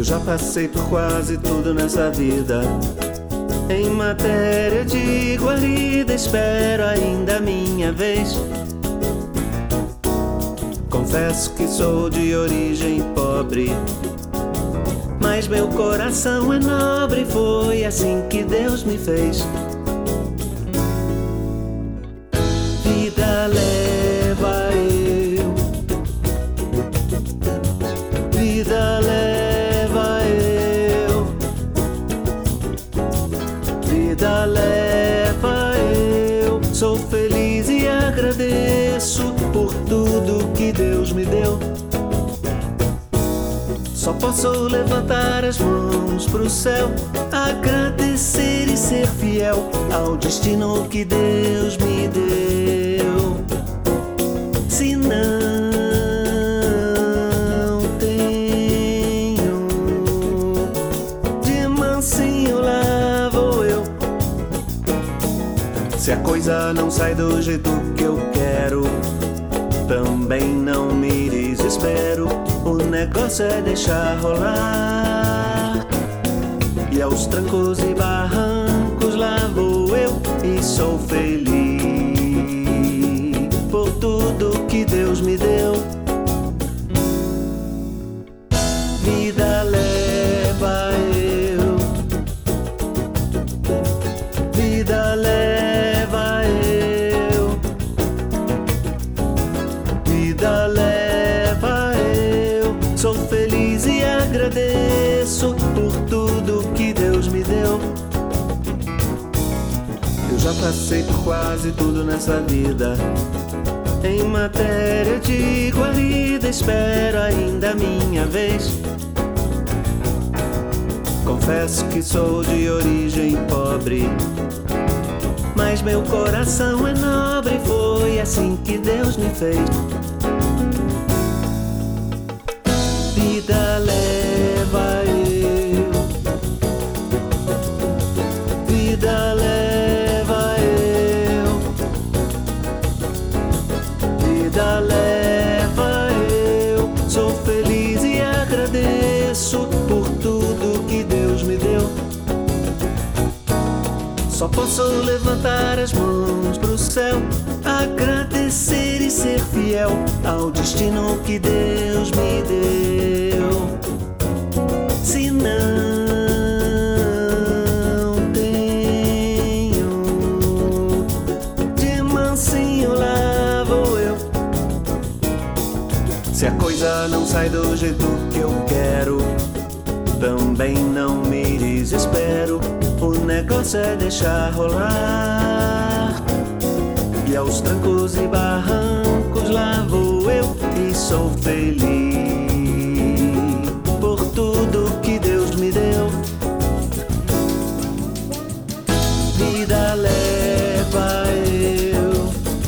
já passei por quase tudo nessa vida. Em matéria de guarida, espero ainda a minha vez. Confesso que sou de origem pobre, mas meu coração é nobre, foi assim que Deus me fez. Vida leva eu, vida leva eu, vida leva eu. Sou feliz e agradeço por tudo que Deus me deu. Só posso levantar as mãos pro céu, agradecer e ser fiel ao destino que Deus me deu. Se não tenho, de mansinho lá vou eu. Se a coisa não sai do jeito que eu quero, também não me desespero. O negócio é deixar rolar, e aos trancos e barrancos lá vou eu, e sou feliz por tudo que Deus me deu. Vida leva eu, vida leva eu, vida leva eu. Sou feliz e agradeço por tudo que Deus me deu. Eu já passei por quase tudo nessa vida. Em matéria de guarida, espero ainda a minha vez. Confesso que sou de origem pobre, mas meu coração é nobre, foi assim que Deus me fez. Vida leva eu, vida leva eu, vida leva eu. Sou feliz e agradeço por tudo que Deus me deu. Só posso levantar as mãos pro céu, agradecer e ser fiel ao destino que Deus me deu. Se não tenho, de mansinho lá vou eu. Se a coisa não sai do jeito que eu quero, também não me desespero. O negócio é deixar rolar, e aos trancos e barrancos lá vou eu, e sou feliz por tudo que Deus me deu. Vida leva eu,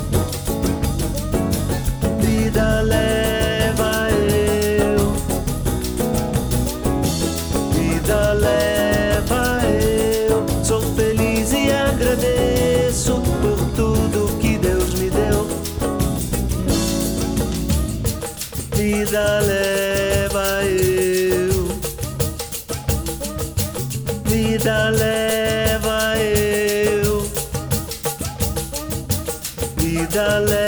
vida leva eu, vida leva eu. Sou feliz e agradeço por tudo que Deus me deu. Vida leva eu, vida leva eu, vida leva